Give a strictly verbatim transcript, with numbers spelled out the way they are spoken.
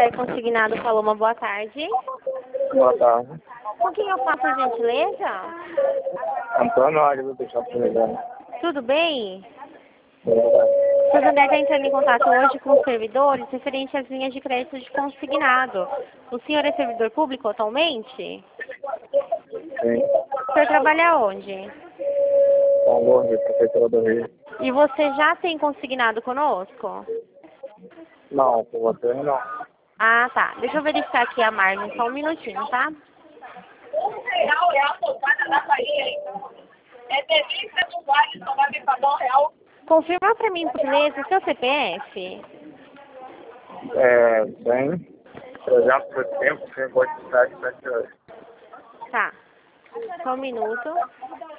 Santander Consignado falou uma boa tarde. Boa tarde. Com quem eu faço a gentileza? Antônio Águia do Shopping Legal. Tudo bem? Boa Santander está entrando em contato hoje com os servidores referente às linhas de crédito de consignado. O senhor é servidor público atualmente? Sim. O senhor trabalha onde? São Lourdes, Prefeitura do Rio. E você já tem consignado conosco? Não, com você não. Ah, tá. Deixa eu verificar aqui a margem, só um minutinho, tá? Um real é a pousada da Bahia, então. É delícia do vale, só vai me pagar um real. Confirma pra mim, por gentileza, o seu C P F? É, bem, trezentos e setenta, cinquenta e sete, sete oito. Tá. Só um minuto.